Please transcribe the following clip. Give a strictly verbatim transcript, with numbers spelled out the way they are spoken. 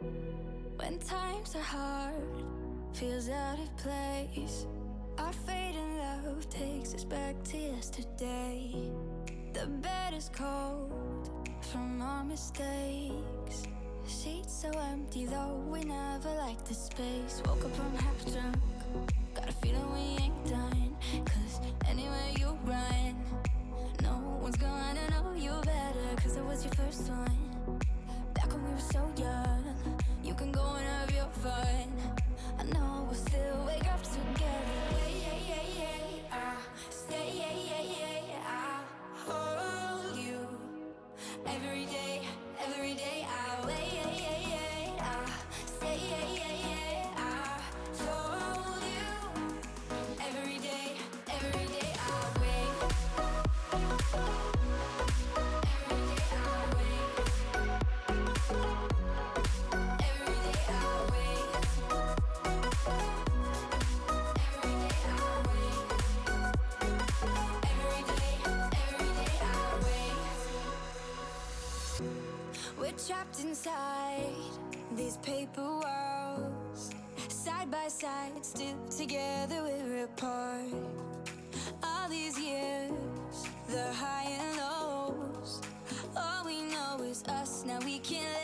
When times are hard, feels out of place. Our fading love takes us back to yesterday. The bed is cold from our mistakes. Sheets so empty though we never liked the space. Woke up, I'm half drunk, got a feeling we ain't done. Cause anywhere you run, no one's gonna know you better. Cause I was your first one, back when we were so young. You can go and have your fun, I know we'll still wake up together. Yeah, yeah, yeah, yeah, I stay, yeah, yeah, yeah, I hold you every day, every day I wait, yeah, yeah, yeah, I stay, yeah, yeah, yeah, I told you every day, every day I wait, every day I wait, every day I wait, every day I wait, every day, every day I wait. We're trapped inside these paper walls, side by side, still together, we're apart. All these years, the high and lows, all we know is us, now we can't let